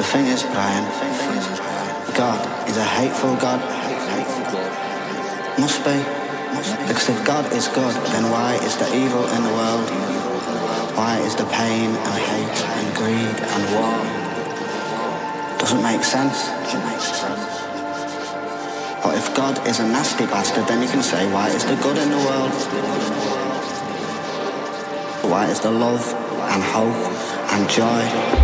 thing is, Brian, God is a hateful God. Must be. Because if God is good, then why is the evil in the world? Why is the pain and hate and greed and war? Doesn't make sense. But if God is a nasty bastard, then you can say, why is the good in the world? Why is the love and hope and joy?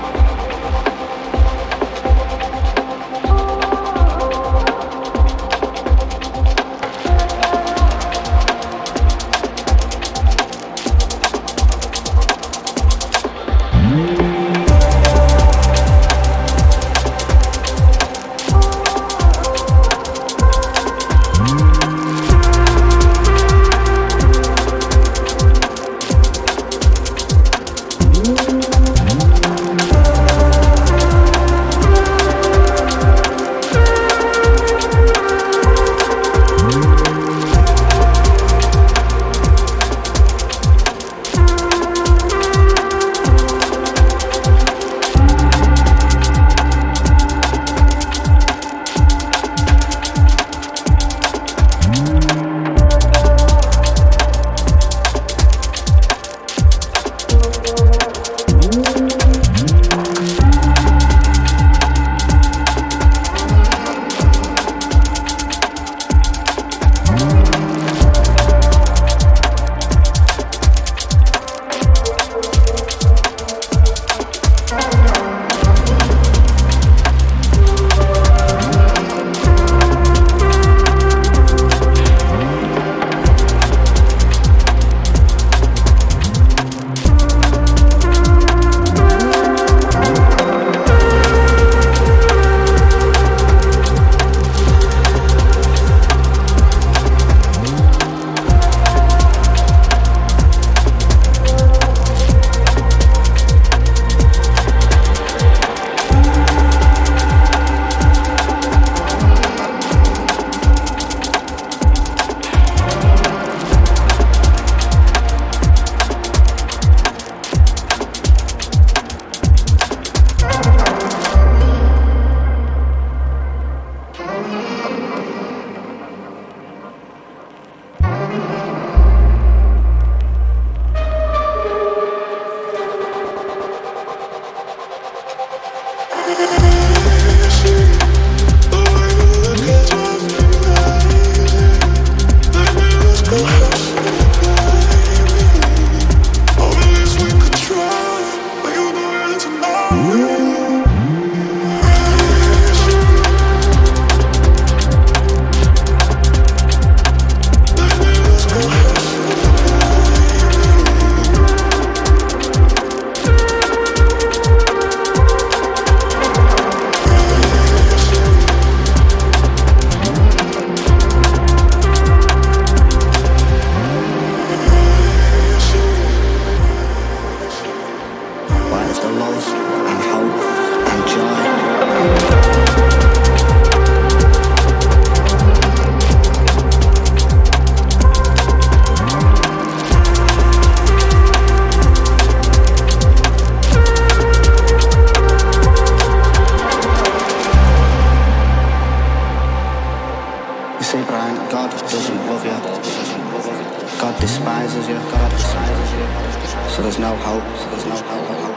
See, Brian, God doesn't love you. God despises you. So there's no hope.